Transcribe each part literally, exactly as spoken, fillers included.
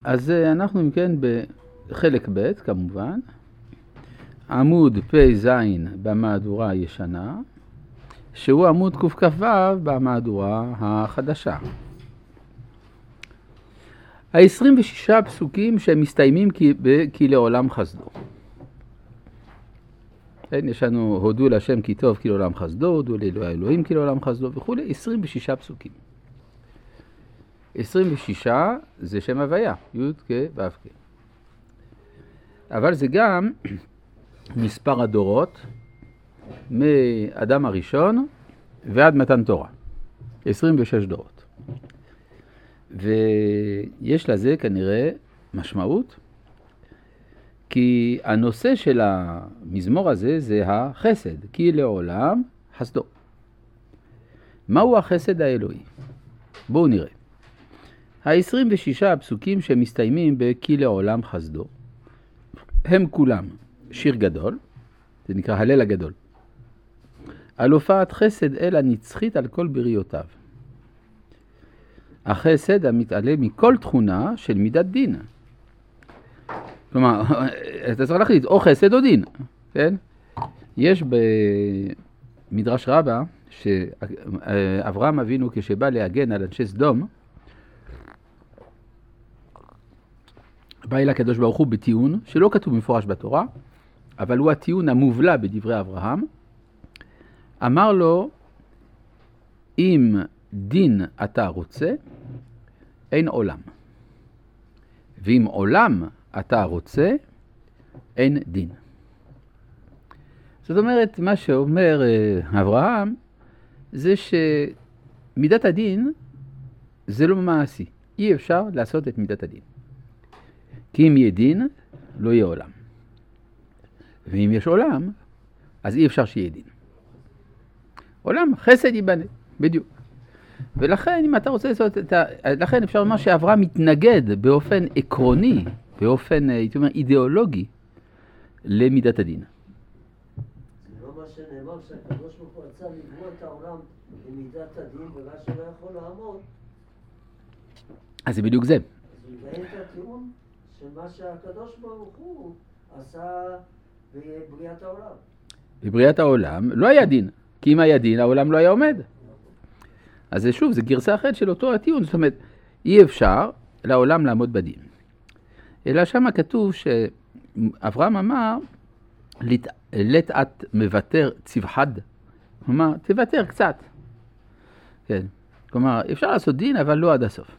אז אנחנו מכן בחלק ב' כמובן, עמוד פ"ז במהדורה הישנה, שהוא עמוד קכ"ו במהדורה החדשה. ה-עשרים ושישה פסוקים שהם מסתיימים כי, כי לעולם חסדו. כן, יש לנו הודו להשם כי טוב כי לעולם חסדו, הודו לאלוהי אלוהים כי לעולם חסדו וכו', עשרים ושישה פסוקים. עשרים ושישה זה שם הוויה, י' כ' ו' כ'. אבל זה גם מספר הדורות מאדם הראשון ועד מתן תורה. עשרים ושש דורות. ויש לזה כנראה משמעות, כי הנושא של המזמור הזה זה החסד, כי לעולם חסדו. מהו החסד האלוהי? בואו נראה. ה-עשרים ושישה הפסוקים שמסתיימים ב"כי לעולם חסדו", הם כולם שיר גדול, זה נקרא הלל הגדול, על הופעת חסד אל הנצחית על כל בריאותיו. החסד המתעלה מכל תכונה של מידת דין. כלומר, אתה צריך להחליט, או חסד או דין, כן? יש במדרש רבה, שאברהם אבינו כשבא להגן על אנשי סדום, בא אל הקדוש ברוך הוא בטיעון, שלא כתוב מפורש בתורה, אבל הוא הטיעון המובלע בדברי אברהם. אמר לו, אם דין אתה רוצה, אין עולם. ואם עולם אתה רוצה, אין דין. זאת אומרת, מה שאומר אברהם, זה שמידת הדין זה לא מעשי. אי אפשר לעשות את מידת הדין. כי אם יהיה דין, לא יהיה עולם. ואם יש עולם, אז אי אפשר שיהיה דין. עולם, חסד ייבנה, בדיוק. ולכן, אם אתה רוצה לעשות את ה... לכן אפשר לומר שאברהם מתנגד באופן עקרוני, באופן, הייתי אומר, אידיאולוגי, למידת הדין. זה לא מה שנאמר, שהקדוש ברוך הוא רצה לברוא את העולם למידת הדין, ומה שלא יכול לעמוד. אז זה בדיוק זה. אז הוא יבהר את הטיעון של מה שהקדוש ברוך הוא עשה בבריאת העולם. בבריאת העולם לא היה דין, כי אם היה דין, העולם לא היה עומד. אז זה שוב, זה גרסה אחרת של אותו הטיעון, זאת אומרת, אי אפשר לעולם לעמוד בדין. אלא שם כתוב שאברהם אמר, לת את מוותר צבחד, כלומר, תוותר קצת. כן, כלומר, אפשר לעשות דין, אבל לא עד הסוף.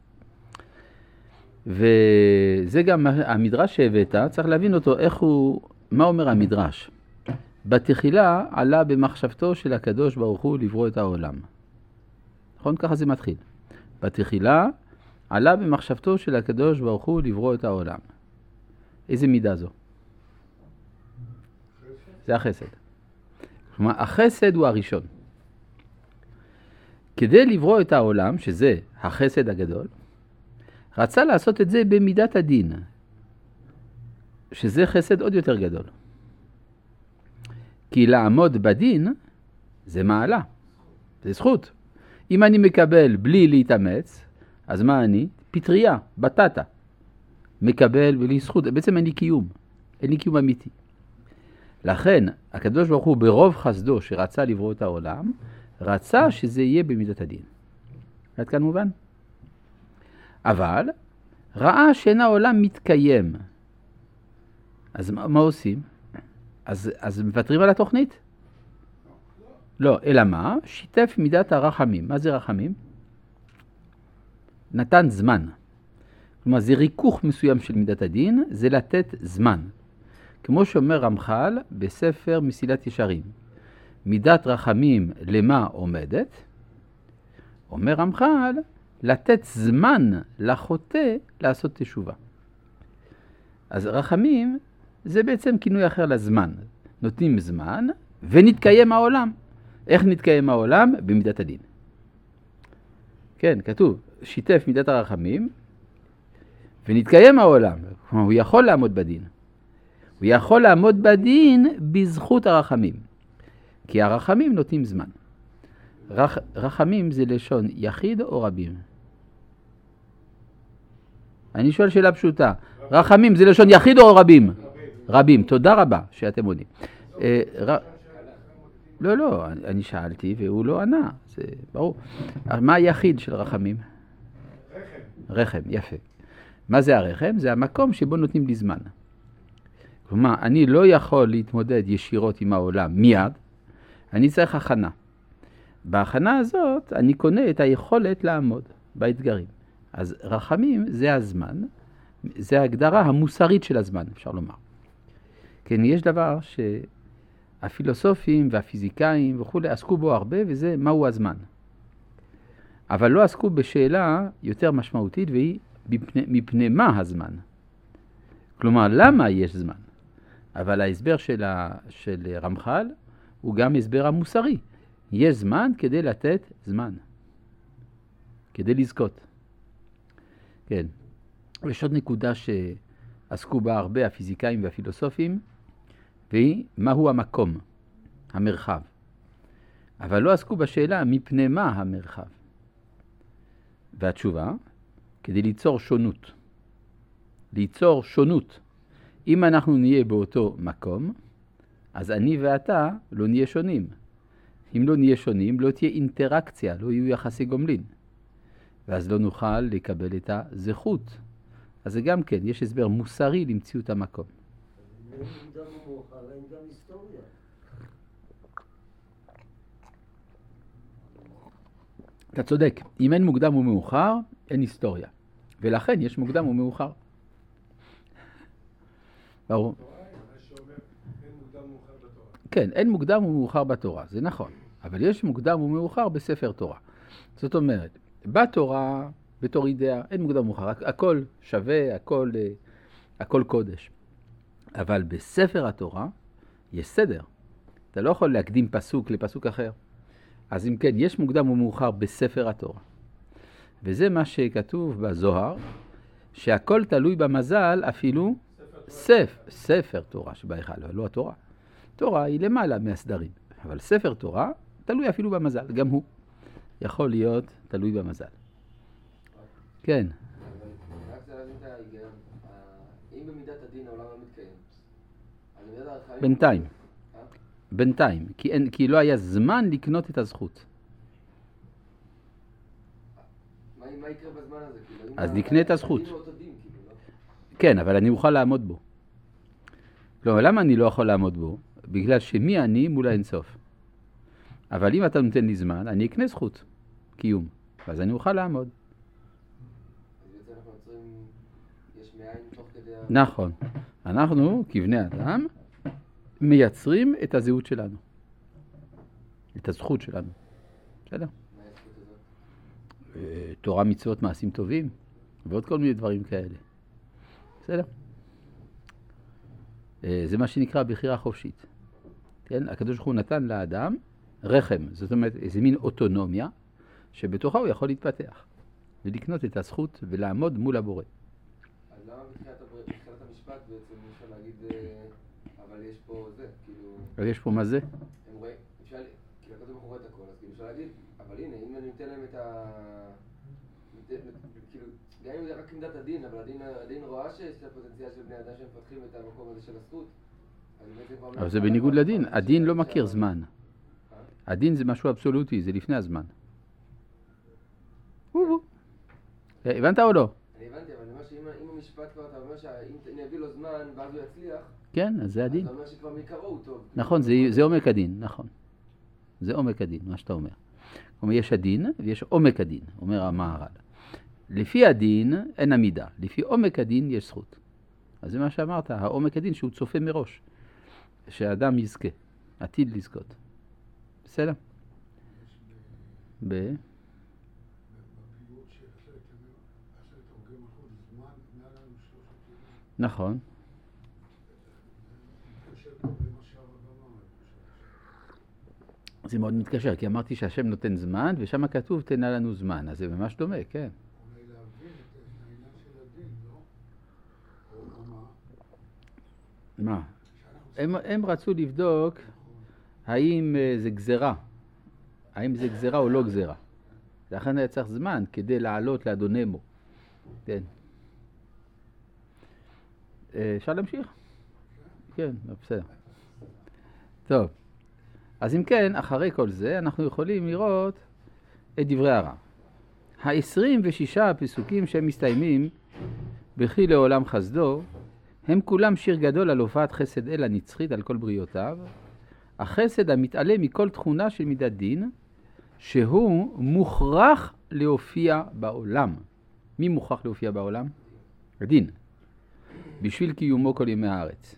וזה גם המדרש שהבאת, צריך להבין אותו, איך הוא, מה אומר המדרש? בתחילה עלה במחשבתו של הקדוש ברוך הוא לברוא את העולם. נכון? ככה זה מתחיל. בתחילה עלה במחשבתו של הקדוש ברוך הוא לברוא את העולם. איזה מידה זו? זה החסד. כלומר, החסד הוא הראשון. כדי לברוא את העולם, שזה החסד הגדול, רצה לעשות את זה במידת הדין, שזה חסד עוד יותר גדול. כי לעמוד בדין זה מעלה, זה זכות. אם אני מקבל בלי להתאמץ, אז מה אני? פטריה, בטטה. מקבל בלי זכות, בעצם אין לי קיום, אין לי קיום אמיתי. לכן, הקדוש ברוך הוא ברוב חסדו שרצה לברוא את העולם, רצה שזה יהיה במידת הדין. עד כאן מובן? אבל ראה שאין העולם מתקיים. אז מה, מה עושים? אז, אז מוותרים על התוכנית? לא, אלא מה? שיתף מידת הרחמים. מה זה רחמים? נתן זמן. כלומר, זה ריכוך מסוים של מידת הדין, זה לתת זמן. כמו שאומר רמח"ל בספר מסילת ישרים. מידת רחמים למה עומדת? אומר רמח"ל, לתת זמן לחוטא לעשות תשובה. אז רחמים זה בעצם כינוי אחר לזמן. נותנים זמן ונתקיים העולם. איך נתקיים העולם? במידת הדין. כן, כתוב, שיתף מידת הרחמים ונתקיים העולם. כלומר, הוא יכול לעמוד בדין. הוא יכול לעמוד בדין בזכות הרחמים. כי הרחמים נותנים זמן. רח, רחמים זה לשון יחיד או רבים? אני שואל שאלה פשוטה. רחמים זה לשון יחיד או רבים? רבים. תודה רבה שאתם עונים. לא, לא, אני שאלתי והוא לא ענה, זה ברור. מה היחיד של רחמים? רחם. רחם, יפה. מה זה הרחם? זה המקום שבו נותנים לי זמן. כלומר, אני לא יכול להתמודד ישירות עם העולם מיד, אני צריך הכנה. בהכנה הזאת אני קונה את היכולת לעמוד באתגרים. אז רחמים זה הזמן, זה ההגדרה המוסרית של הזמן, אפשר לומר. כן, יש דבר שהפילוסופים והפיזיקאים וכו' עסקו בו הרבה, וזה מהו הזמן. אבל לא עסקו בשאלה יותר משמעותית, והיא מפני, מפני מה הזמן. כלומר, למה יש זמן? אבל ההסבר של, ה, של רמח"ל הוא גם הסבר המוסרי. יש זמן כדי לתת זמן. כדי לזכות. כן. יש עוד נקודה שעסקו בה הרבה הפיזיקאים והפילוסופים, והיא מהו המקום, המרחב. אבל לא עסקו בשאלה מפני מה המרחב. והתשובה, כדי ליצור שונות. ליצור שונות. אם אנחנו נהיה באותו מקום, אז אני ואתה לא נהיה שונים. אם לא נהיה שונים, לא תהיה אינטראקציה, לא יהיו יחסי גומלין. ואז לא נוכל לקבל את הזכות. אז זה גם כן, יש הסבר מוסרי למציאות המקום. אין מוקדם ומאוחר, אין גם היסטוריה. אתה צודק, אם אין מוקדם ומאוחר, אין היסטוריה. ולכן יש מוקדם ומאוחר. ברור. כן, אין מוקדם ומאוחר בתורה, זה נכון. אבל יש מוקדם ומאוחר בספר תורה. זאת אומרת, בתורה, בתור אידאה, אין מוקדם ומאוחר. הכל שווה, הכל, הכל קודש. אבל בספר התורה יש סדר. אתה לא יכול להקדים פסוק לפסוק אחר. אז אם כן, יש מוקדם ומאוחר בספר התורה. וזה מה שכתוב בזוהר, שהכל תלוי במזל אפילו ספר, ספר תורה שבהיכל, אבל לא התורה. תורה היא למעלה מהסדרים, אבל ספר תורה תלוי אפילו במזל, גם הוא יכול להיות תלוי במזל. כן. רק זה להבין את ההיגיון, אם במידת הדין העולם לא מתקיים, אז במידת החיים... בינתיים, בינתיים, כי, אין, כי לא היה זמן לקנות את הזכות. מה, מה יקרה בזמן הזה? כאילו, אז נקנה את הזכות. הדין הוא אותו דין, כאילו, לא? כן, אבל אני אוכל לעמוד בו. כלומר, למה אני לא יכול לעמוד בו? בגלל שמי אני מול האינסוף. אבל אם אתה נותן לי זמן, אני אקנה זכות, קיום. ואז אני אוכל לעמוד. אז בעצם אנחנו יוצרים, יש מאין תוך כדי... נכון. אנחנו, כבני אדם, מייצרים את הזהות שלנו. את הזכות שלנו. בסדר? מה הזכות הזאת? תורה, מצוות, מעשים טובים, ועוד כל מיני דברים כאלה. בסדר? זה מה שנקרא בחירה חופשית. כן? הקדוש ברוך הוא נתן לאדם רחם, זאת אומרת איזה מין אוטונומיה, שבתוכה הוא יכול להתפתח, ולקנות את הזכות ולעמוד מול הבורא. אז למה בתחילת המשפט בעצם אפשר להגיד, אבל יש פה זה, כאילו... אבל יש פה מה זה? הם רואים, אפשר, כאילו הקדוש ברוך הוא רואה את הכל, אז כאילו אפשר להגיד, אבל הנה, אם אני נותן להם את ה... כאילו, גם אם זה רק עמדת הדין, אבל הדין, הדין רואה שיש את הפוטנציאל של בני אדם שמפתחים את המקום הזה של הזכות. אבל זה בניגוד לדין, הדין לא מכיר זמן. הדין זה משהו אבסולוטי, זה לפני הזמן. הבנת או לא? אני הבנתי, אבל אני אומר שאם המשפט כבר, אתה אומר שאם יביא לו זמן ואז הוא יצליח, כן, אז זה הדין. אז אתה אומר שכבר מקרו הוא טוב. נכון, זה עומק הדין, נכון. זה עומק הדין, מה שאתה אומר. כלומר, יש הדין ויש עומק הדין, אומר המהר"ל. לפי הדין אין עמידה, לפי עומק הדין יש זכות. אז זה מה שאמרת, העומק הדין שהוא צופה מראש, שהאדם יזכה, עתיד לזכות. בסדר? ב... נכון. זה מאוד מתקשר, כי אמרתי שהשם נותן זמן, ושם כתוב תנה לנו זמן, אז זה ממש דומה, כן. אולי להבין את העניין של הדין, לא? או מה? מה? הם, הם רצו לבדוק האם זה גזרה, האם זה גזרה או לא גזרה. לכן היה צריך זמן כדי לעלות לאדונמו. כן. אפשר להמשיך? כן, בסדר. טוב, אז אם כן, אחרי כל זה, אנחנו יכולים לראות את דברי הרב. ה-עשרים ושישה הפסוקים שהם מסתיימים בכי לעולם חסדו, הם כולם שיר גדול על הופעת חסד אל הנצחית על כל בריאותיו, החסד המתעלה מכל תכונה של מידת דין, שהוא מוכרח להופיע בעולם. מי מוכרח להופיע בעולם? הדין. בשביל קיומו כל ימי הארץ.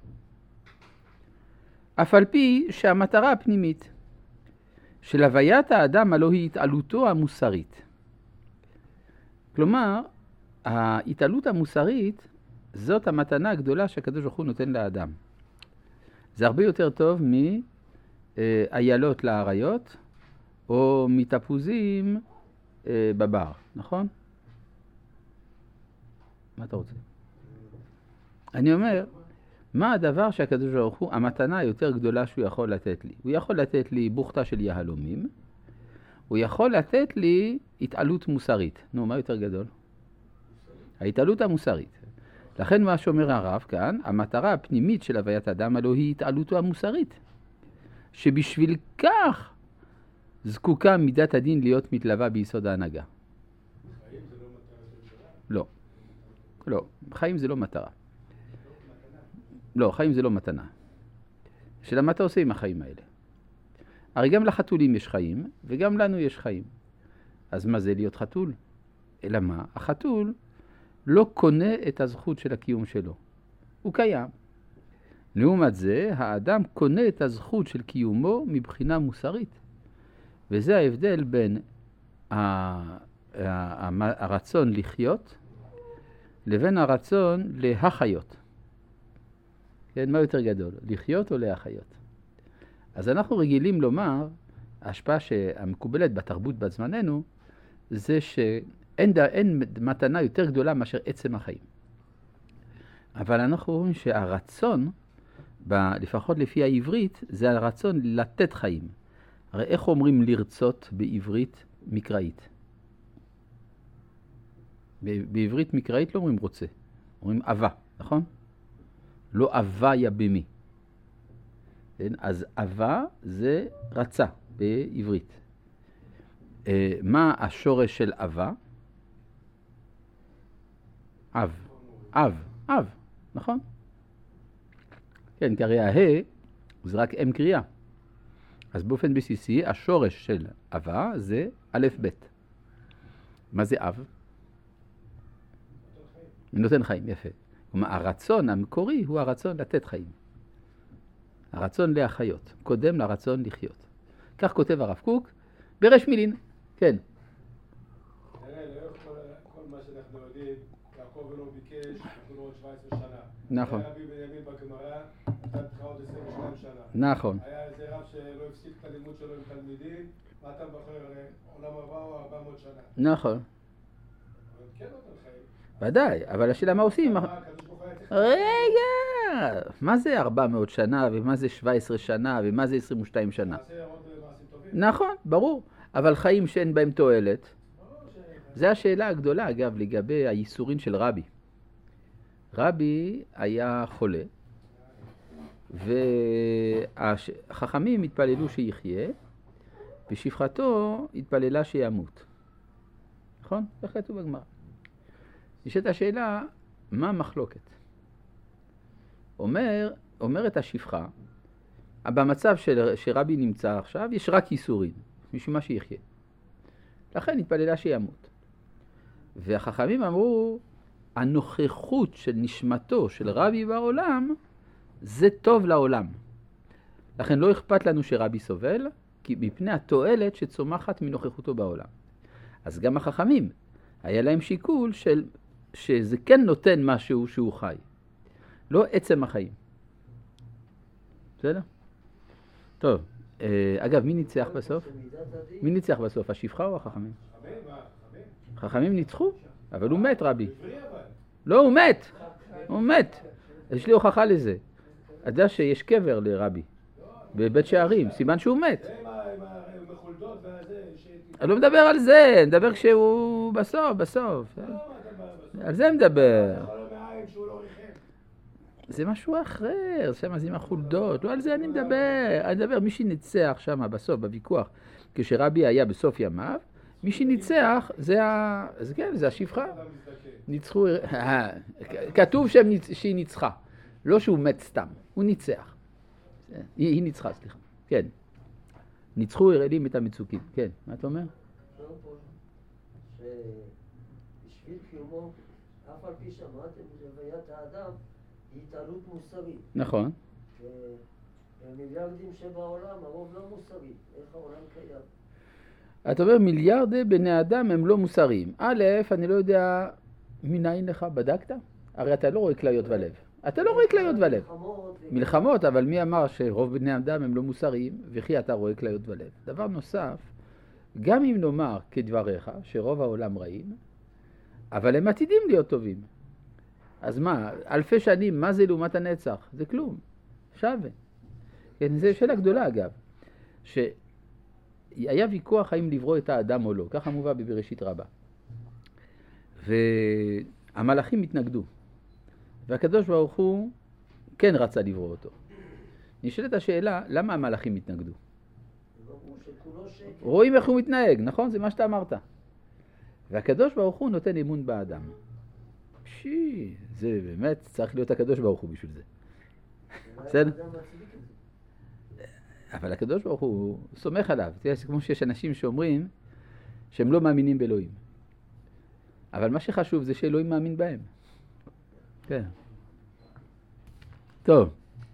אף על פי שהמטרה הפנימית של הוויית האדם הלא היא התעלותו המוסרית. כלומר, ההתעלות המוסרית זאת המתנה הגדולה שהקדוש ברוך הוא נותן לאדם. זה הרבה יותר טוב מאיילות לאריות או מתפוזים בבר, נכון? מה אתה רוצה? אני אומר, מה הדבר שהקדוש ברוך הוא, המתנה היותר גדולה שהוא יכול לתת לי? הוא יכול לתת לי בוכתה של יהלומים, הוא יכול לתת לי התעלות מוסרית. נו, מה יותר גדול? ההתעלות המוסרית. לכן מה שאומר הרב כאן, המטרה הפנימית של הוויית האדם הלא היא התעלותו המוסרית. שבשביל כך זקוקה מידת הדין להיות מתלווה ביסוד ההנהגה. חיים זה לא מטרה של שלה? לא. לא, חיים זה לא מטרה. לא, חיים זה לא מתנה. שאלה מה אתה עושה עם החיים האלה? הרי גם לחתולים יש חיים, וגם לנו יש חיים. אז מה זה להיות חתול? אלא מה? החתול לא קונה את הזכות של הקיום שלו. הוא קיים. לעומת זה, האדם קונה את הזכות של קיומו מבחינה מוסרית. וזה ההבדל בין הרצון לחיות לבין הרצון להחיות. כן, מה יותר גדול? לחיות או להחיות? אז אנחנו רגילים לומר, ההשפעה שהמקובלת בתרבות בזמננו, זה שאין דה, אין מתנה יותר גדולה מאשר עצם החיים. אבל אנחנו רואים שהרצון, ב, לפחות לפי העברית, זה הרצון לתת חיים. הרי איך אומרים לרצות בעברית מקראית? בעברית מקראית לא אומרים רוצה, אומרים אהבה, נכון? לא אהבה יבמי. אז אהבה זה רצה בעברית. מה השורש של אהבה? אב. אב. אב, נכון? כן, כי הרי הה זה רק אם קריאה. אז באופן בסיסי, השורש של אהבה זה א' ב'. מה זה אב? נותן חיים, יפה. כלומר, הרצון המקורי הוא הרצון לתת חיים. הרצון להחיות, קודם לרצון לחיות. כך כותב הרב קוק, ברש מילין, כן. תראה, לאורך כל מה שאנחנו יודעים, יעקב לא ביקש, אנחנו עוד שבע עשרה שנה. נכון. היה רבי בנימין בגמרא, נתן לך עוד עשרים ושתיים שנה. נכון. היה איזה רב שלא הפסיק את הלימוד שלו עם תלמידים, מה אתה בוחר, עולם הבא או ארבע מאות שנה. נכון. אבל כן נותן חיים. ודאי, אבל השאלה מה עושים? רגע, מה זה ארבע מאות שנה ומה זה שבע עשרה שנה ומה זה עשרים ושתיים שנה? נכון, ברור, אבל חיים שאין בהם תועלת. זה השאלה הגדולה, אגב, לגבי הייסורים של רבי. רבי היה חולה, והחכמים התפללו שיחיה, ושפחתו התפללה שימות. נכון? איך כתוב בגמרא? נשאלת השאלה, מה המחלוקת? אומר, אומרת השפחה, במצב של, שרבי נמצא עכשיו, יש רק ייסורים, משום מה שיחיה. לכן התפללה שימות. והחכמים אמרו, הנוכחות של נשמתו של רבי בעולם, זה טוב לעולם. לכן לא אכפת לנו שרבי סובל, כי מפני התועלת שצומחת מנוכחותו בעולם. אז גם החכמים, היה להם שיקול של, שזה כן נותן משהו שהוא חי. לא עצם החיים. בסדר? טוב, אגב, מי ניצח בסוף? מי ניצח בסוף, השפחה או החכמים? החכמים ניצחו, אבל הוא מת רבי. לא, הוא מת. הוא מת. יש לי הוכחה לזה. אתה יודע שיש קבר לרבי. בבית שערים, סימן שהוא מת. אני לא מדבר על זה, אני מדבר כשהוא בסוף, בסוף. על זה מדבר. זה משהו אחר, שם זה עם החולדות, לא על זה אני מדבר. אני מדבר, מי שניצח שם בסוף, בוויכוח, כשרבי היה בסוף ימיו, מי שניצח זה, ה... זה, כן, זה השפחה. ניצחו, כתוב שהם ניצ... שהיא ניצחה, לא שהוא מת סתם, הוא ניצח. היא, היא ניצחה, סליחה. כן. ניצחו הראלים את המצוקים. כן, מה אתה אומר? שבשביל קיומו, אף על פי שמעתם לוויית האדם, היא התעלות מוסרית. נכון. ומיליארדים שבעולם, הרוב לא מוסרי. איך העולם קיים? אתה אומר, מיליארדי בני אדם הם לא מוסריים. א', אני לא יודע, מניין לך, בדקת? הרי אתה לא רואה כליות ולב. אתה לא רואה כליות ולב. מלחמות, אבל מי אמר שרוב בני אדם הם לא מוסריים, וכי אתה רואה כליות ולב. דבר נוסף, גם אם נאמר כדבריך, שרוב העולם רעים, אבל הם עתידים להיות טובים. אז מה, אלפי שנים, מה זה לעומת הנצח? זה כלום, שווה. כן, זו שאלה גדולה אגב, שהיה ויכוח האם לברוא את האדם או לא, ככה מובא בבראשית רבה. והמלאכים התנגדו, והקדוש ברוך הוא כן רצה לברוא אותו. נשאלת השאלה, למה המלאכים התנגדו? רואים איך הוא מתנהג, נכון? זה מה שאתה אמרת. והקדוש ברוך הוא נותן אמון באדם. פשי, זה באמת צריך להיות הקדוש ברוך הוא בשביל זה. בסדר? אבל הקדוש ברוך הוא סומך עליו. תראה, כמו שיש אנשים שאומרים שהם לא מאמינים באלוהים. אבל מה שחשוב זה שאלוהים מאמין בהם. כן. טוב.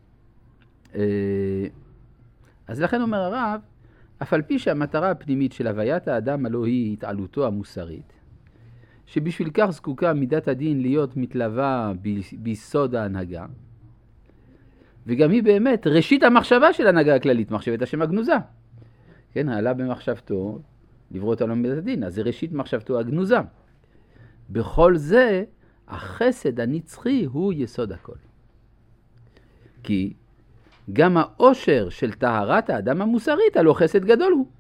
אז לכן אומר הרב, אף על פי שהמטרה הפנימית של הוויית האדם הלא היא התעלותו המוסרית, שבשביל כך זקוקה מידת הדין להיות מתלווה ביסוד ההנהגה, וגם היא באמת ראשית המחשבה של ההנהגה הכללית, מחשבת השם הגנוזה. כן, העלה במחשבתו לברוא את העולם במידת הדין, אז זה ראשית מחשבתו הגנוזה. בכל זה, החסד הנצחי הוא יסוד הכל. כי גם העושר של טהרת האדם המוסרית, הלא חסד גדול הוא.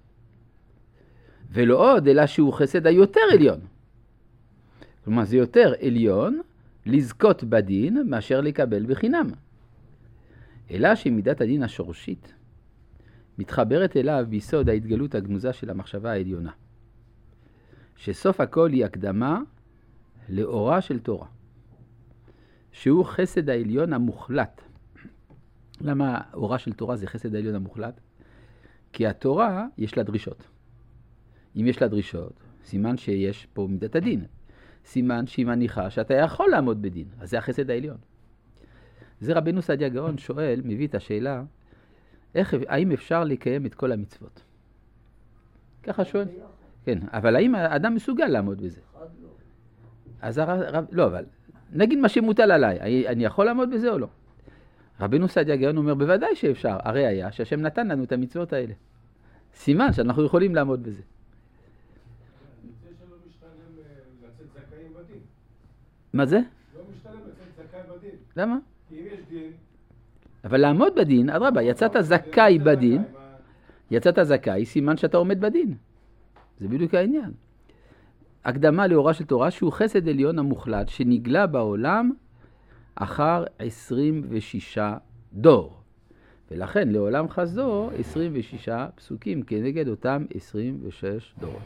ולא עוד, אלא שהוא חסד היותר עליון. כלומר, זה יותר עליון לזכות בדין מאשר לקבל בחינם. אלא שמידת הדין השורשית מתחברת אליו ביסוד ההתגלות הגנוזה של המחשבה העליונה. שסוף הכל היא הקדמה לאורה של תורה. שהוא חסד העליון המוחלט. למה אורה של תורה זה חסד העליון המוחלט? כי התורה יש לה דרישות. אם יש לה דרישות, סימן שיש פה מידת הדין. סימן שהיא מניחה שאתה יכול לעמוד בדין. אז זה החסד העליון. זה רבנו סעדיה גאון שואל, מביא את השאלה, איך, האם אפשר לקיים את כל המצוות? ככה שואל. כן, אבל האם האדם מסוגל לעמוד בזה? אז הרב, לא, אבל נגיד מה שמוטל עליי, אני יכול לעמוד בזה או לא? רבנו סעדיה גאון אומר, בוודאי שאפשר, הרי היה שהשם נתן לנו את המצוות האלה. סימן שאנחנו יכולים לעמוד בזה. זה שלא משתלם לצאת זכאים בדין. מה זה? לא משתלם לצאת זכאי בדין. למה? כי אם יש דין... אבל לעמוד בדין, אדרבה, יצאת זכאי בדין, יצאת זכאי, סימן שאתה עומד בדין. זה בדיוק העניין. הקדמה לאורה של תורה שהוא חסד עליון המוחלט שנגלה בעולם אחר עשרים ושישה דור. ולכן לעולם חזור עשרים ושישה פסוקים כנגד אותם עשרים ושש דורות.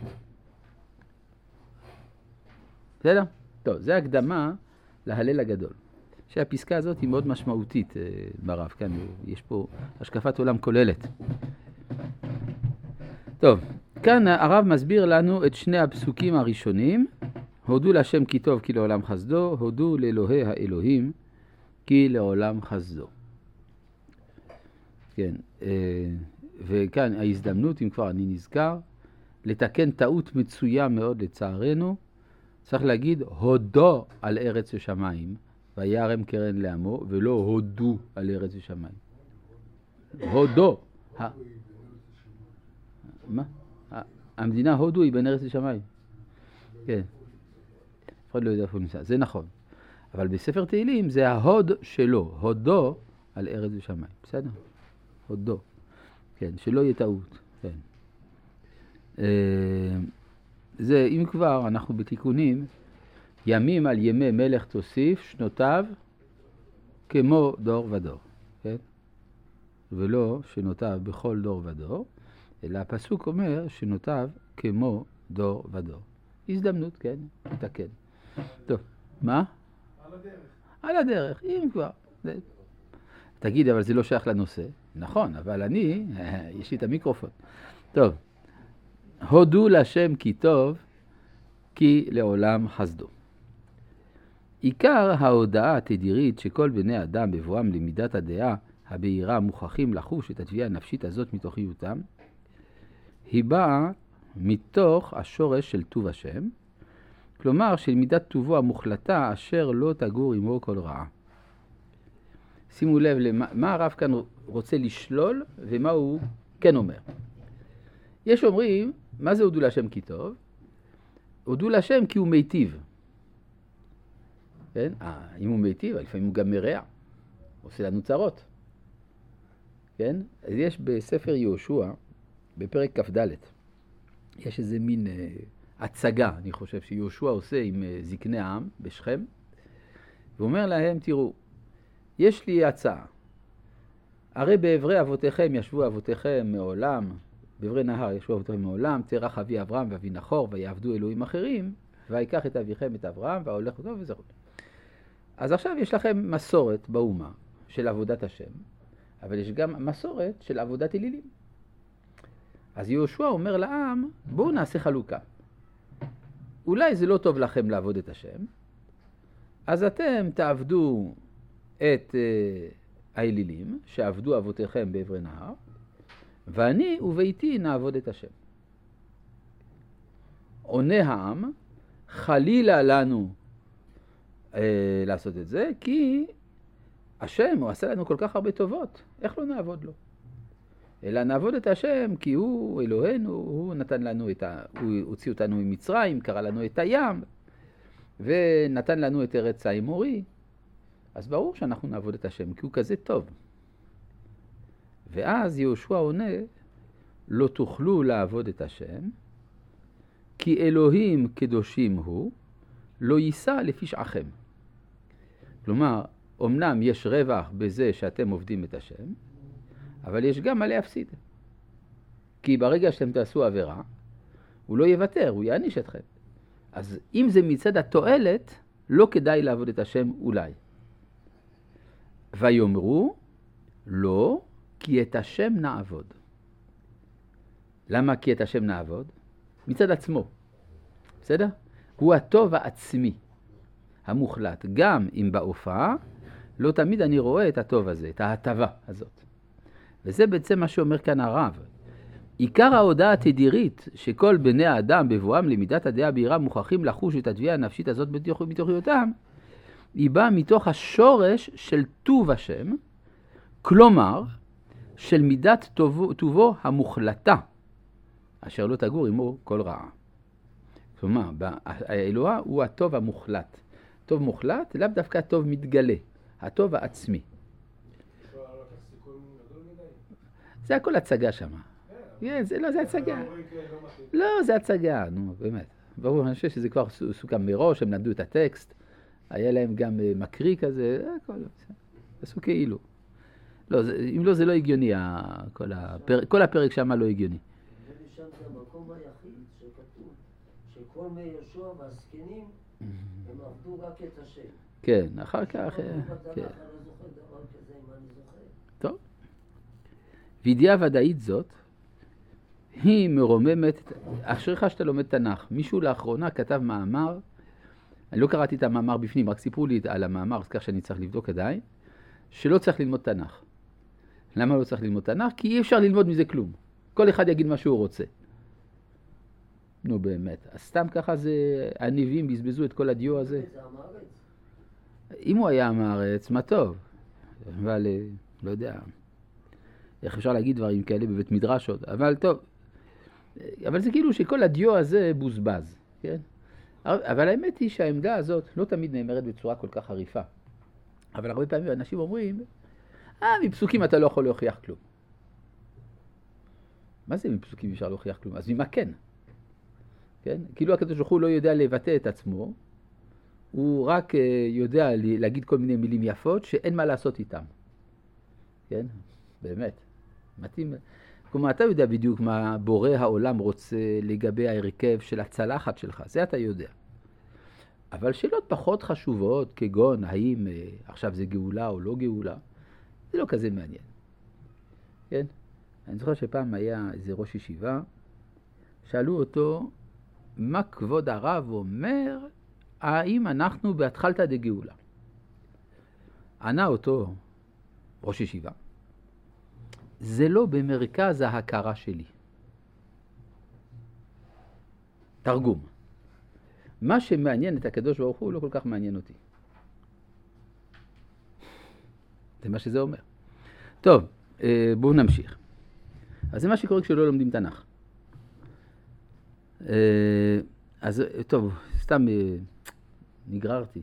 בסדר? טוב, זה הקדמה להלל הגדול. שהפסקה הזאת היא מאוד משמעותית ברב, כאן יש פה השקפת עולם כוללת. טוב, כאן הרב מסביר לנו את שני הפסוקים הראשונים, הודו להשם כי טוב כי לעולם חסדו, הודו לאלוהי האלוהים כי לעולם חסדו. כן, וכאן ההזדמנות, אם כבר אני נזכר, לתקן טעות מצויה מאוד לצערנו, צריך להגיד הודו על ארץ ושמיים, וירם קרן לעמו, ולא הודו על ארץ ושמיים. הודו. מה? המדינה הודו היא בין ארץ ושמיים. כן. אחד לא יודע איפה נמצא. זה נכון. אבל בספר תהילים זה ההוד שלו. הודו על ארץ ושמיים. בסדר? הודו. כן, שלא יהיה טעות. כן. זה, אם כבר, אנחנו בתיקונים, ימים על ימי מלך תוסיף, שנותיו כמו דור ודור, כן? ולא שנותיו בכל דור ודור, אלא הפסוק אומר שנותיו כמו דור ודור. הזדמנות, כן, תקן. טוב, מה? על הדרך. על הדרך, אם כבר. זה... תגיד, אבל זה לא שייך לנושא. נכון, אבל אני, יש לי את המיקרופון. טוב, הודו לשם כי טוב, כי לעולם חסדו. עיקר ההודעה התדירית שכל בני אדם בבואם למידת הדעה הבהירה מוכרחים לחוש את התביעה הנפשית הזאת מתוכיותם, היא באה מתוך השורש של טוב השם, כלומר של מידת טובו המוחלטה אשר לא תגור עמו כל רעה. שימו לב למה מה הרב כאן רוצה לשלול ומה הוא כן אומר. יש אומרים, מה זה הודו להשם כי טוב? הודו להשם כי הוא מיטיב. כן? אה, אם הוא מיטיב, לפעמים הוא גם מרע, עושה לנו צרות. כן? אז יש בספר יהושע, בפרק כ"ד, יש איזה מין אה, הצגה, אני חושב, שיהושע עושה עם אה, זקני העם בשכם, ואומר להם, תראו, יש לי הצעה. הרי בעברי אבותיכם ישבו אבותיכם מעולם, בעברי נהר ישבו אבותיכם מעולם, תרח אבי אברהם ואבי נחור, ויעבדו אלוהים אחרים, ויקח את אביכם את אברהם, והולך אותו וזה. אז עכשיו יש לכם מסורת באומה של עבודת השם, אבל יש גם מסורת של עבודת אלילים. אז יהושע אומר לעם, בואו נעשה חלוקה. אולי זה לא טוב לכם לעבוד את השם, אז אתם תעבדו את uh, האלילים שעבדו אבותיכם בעברי נהר, ואני וביתי נעבוד את השם. עונה העם, חלילה לנו uh, לעשות את זה, כי השם הוא עשה לנו כל כך הרבה טובות, איך לא נעבוד לו? אלא נעבוד את השם כי הוא אלוהינו, הוא נתן לנו את ה... הוא הוציא אותנו ממצרים, קרא לנו את הים, ונתן לנו את ארץ האמורי. אז ברור שאנחנו נעבוד את השם, כי הוא כזה טוב. ואז יהושע עונה, לא תוכלו לעבוד את השם, כי אלוהים קדושים הוא, לא יישא לפשעכם. כלומר, אמנם יש רווח בזה שאתם עובדים את השם, אבל יש גם מה להפסיד. כי ברגע שאתם תעשו עבירה, הוא לא יוותר, הוא יעניש אתכם. אז אם זה מצד התועלת, לא כדאי לעבוד את השם אולי. ויאמרו, לא, כי את השם נעבוד. למה כי את השם נעבוד? מצד עצמו. בסדר? הוא הטוב העצמי, המוחלט. גם אם בהופעה, לא תמיד אני רואה את הטוב הזה, את ההטבה הזאת. וזה בעצם מה שאומר כאן הרב. עיקר ההודעה התדירית שכל בני האדם בבואם למידת הדעה הבהירה מוכרחים לחוש את התביעה הנפשית הזאת בתוכיותם, היא באה מתוך השורש של טוב השם, כלומר, של מידת טובו, טובו המוחלטה, אשר לא תגור עמו כל רעה. כלומר, האלוה הוא הטוב המוחלט. טוב מוחלט, לאו דווקא טוב מתגלה, הטוב העצמי. זה הכל הצגה שם. לא, זה הצגה. לא, זה הצגה, נו, באמת. ברור, אני חושב שזה כבר סוכם מראש, הם למדו את הטקסט, היה להם גם מקריא כזה, עשו כאילו. לא, אם לא, זה לא הגיוני, כל הפרק שם לא הגיוני. שם זה המקום היחיד שכתוב שכל מיהושע והזקנים הם עבדו רק את השם. כן, אחר כך... אני לא זוכר דבר כזה, אם אני זוכר. טוב. וידיעה ודאית זאת, היא מרוממת, אשריך שאתה לומד תנ"ך. מישהו לאחרונה כתב מאמר, אני לא קראתי את המאמר בפנים, רק סיפרו לי על המאמר, אז כך שאני צריך לבדוק עדיין, שלא צריך ללמוד תנ"ך. למה לא צריך ללמוד תנ"ך? כי אי אפשר ללמוד מזה כלום. כל אחד יגיד מה שהוא רוצה. נו באמת, אז סתם ככה זה, הנביאים בזבזו את כל הדיו הזה. זה המארץ. אם הוא היה המארץ, מה טוב. אבל, לא יודע, איך אפשר להגיד דברים כאלה בבית מדרש עוד, אבל טוב. אבל זה כאילו שכל הדיו הזה בוזבז, כן? אבל האמת היא שהעמדה הזאת לא תמיד נאמרת בצורה כל כך חריפה. אבל הרבה פעמים אנשים אומרים, אה, מפסוקים אתה לא יכול להוכיח כלום. מה זה מפסוקים אפשר להוכיח כלום? אז ממה כן? כן? כאילו הקדוש ברוך הוא לא יודע לבטא את עצמו, הוא רק יודע להגיד כל מיני מילים יפות שאין מה לעשות איתם. כן? באמת. מתאים. כלומר, אתה יודע בדיוק מה בורא העולם רוצה לגבי ההרכב של הצלחת שלך. זה אתה יודע. אבל שאלות פחות חשובות, כגון האם עכשיו זה גאולה או לא גאולה, זה לא כזה מעניין. כן? אני זוכר שפעם היה איזה ראש ישיבה, שאלו אותו, מה כבוד הרב אומר, האם אנחנו בהתחלתא דגאולה? ענה אותו ראש ישיבה, זה לא במרכז ההכרה שלי. תרגום. מה שמעניין את הקדוש ברוך הוא לא כל כך מעניין אותי. זה מה שזה אומר. טוב, בואו נמשיך. אז זה מה שקורה כשלא לומדים תנ"ך. אז טוב, סתם נגררתי.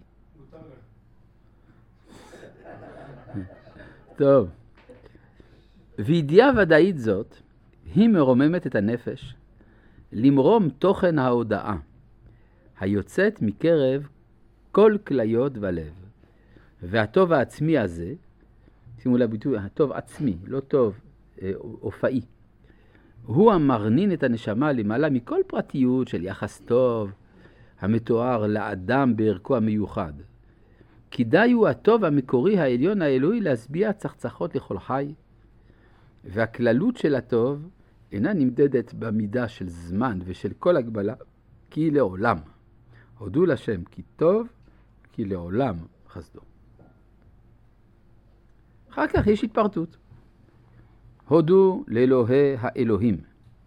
טוב. וידיעה ודאית זאת, היא מרוממת את הנפש למרום תוכן ההודעה, היוצאת מקרב כל כליות ולב. והטוב העצמי הזה, שימו לביטוי, הטוב עצמי, לא טוב אה, אופאי, הוא המרנין את הנשמה למעלה מכל פרטיות של יחס טוב, המתואר לאדם בערכו המיוחד. כדאי הוא הטוב המקורי העליון האלוהי להשביע צחצחות לכל חי, והכללות של הטוב אינה נמדדת במידה של זמן ושל כל הגבלה, כי לעולם. הודו לשם כי טוב, כי לעולם חסדו. אחר כך יש התפרטות. הודו לאלוהי האלוהים,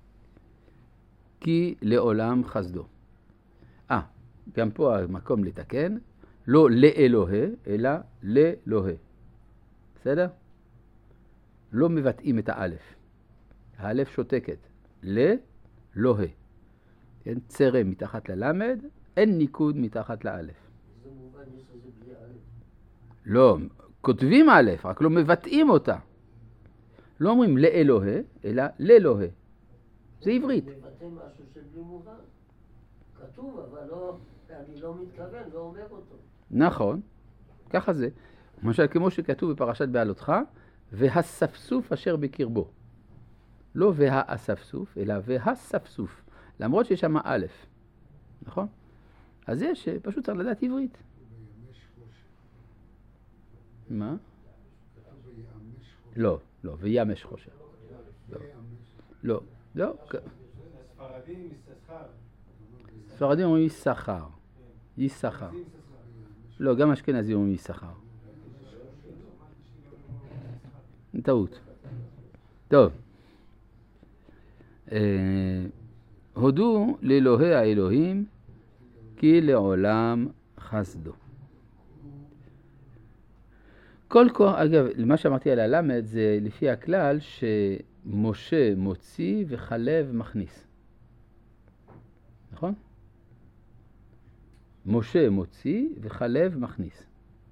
כי לעולם חסדו. אה, גם פה המקום לתקן, לא לאלוהי, אלא לאלוהי. בסדר? לא מבטאים את האלף. האלף שותקת. לאלוהי. כן? צרה מתחת ללמד, אין ניקוד מתחת לאלף. איזה מובן יש לזה בלי אלף? לא, כותבים אלף, רק לא מבטאים אותה. לא אומרים לאלוהי, אלא לאלוהי. זה עברית. מבטא משהו שבלי מובן. כתוב, אבל לא, אני לא מתכוון, לא אומר אותו. נכון, ככה זה. למשל, כמו שכתוב בפרשת בעלותך, והספסוף אשר בקרבו. לא והאספסוף, אלא והספסוף. למרות שיש שם א', נכון? אז יש, פשוט צריך לדעת עברית. מה? לא, לא, וימש חושר. לא, לא. ספרדים יששכר. ספרדים אומרים יששכר. יששכר. לא, גם אשכנזים אומרים יששכר. טעות. טוב. הודו לאלוהי האלוהים, כי לעולם חסדו. כל כוח, אגב, למה שאמרתי על הלמד, זה לפי הכלל שמשה מוציא וחלב מכניס. נכון? משה מוציא וחלב מכניס.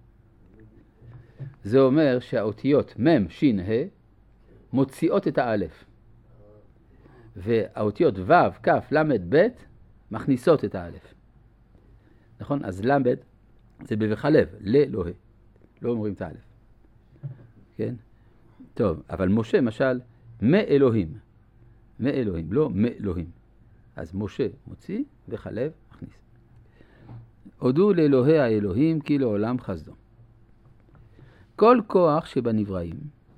זה אומר שהאותיות מם, שין, ה, מוציאות את האלף. והאותיות ו', כ', למד, ב', מכניסות את האלף. נכון? אז למד זה בבחלב, לא, ה. לא אומרים את האלף. כן? טוב, אבל משה, משל, מאלוהים. מאלוהים, לא מאלוהים. אז משה מוציא וחלב מכניס. הודו לאלוהי האלוהים, כי לעולם חסדו. כל כוח שבנבראים,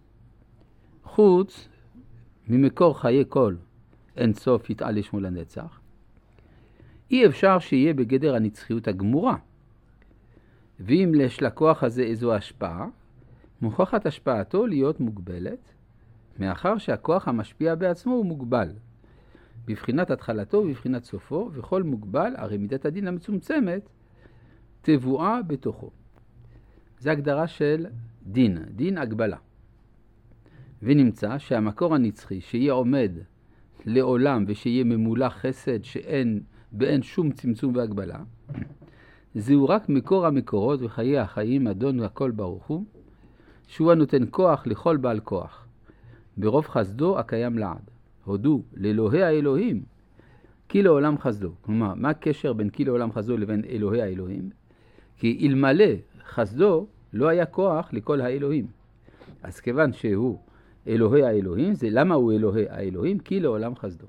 חוץ ממקור חיי כל אין סוף יתעל לשמו לנצח, אי אפשר שיהיה בגדר הנצחיות הגמורה. ואם יש לכוח הזה איזו השפעה, מוכרחת השפעתו להיות מוגבלת, מאחר שהכוח המשפיע בעצמו הוא מוגבל, בבחינת התחלתו ובבחינת סופו, וכל מוגבל, הרי מידת הדין המצומצמת, תבואה בתוכו. זה הגדרה של דין, דין הגבלה. ונמצא שהמקור הנצחי שיהיה עומד לעולם ושיהיה ממולא חסד שאין באין שום צמצום והגבלה, זהו רק מקור המקורות וחיי החיים, אדון הכל ברוך הוא, שהוא הנותן כוח לכל בעל כוח, ברוב חסדו הקיים לעד. הודו לאלוהי האלוהים, כי לעולם חסדו. כלומר, מה הקשר בין כי לעולם חסדו לבין אלוהי האלוהים? כי אלמלא חסדו לא היה כוח לכל האלוהים. אז כיוון שהוא אלוהי האלוהים, זה למה הוא אלוהי האלוהים? כי לעולם חסדו.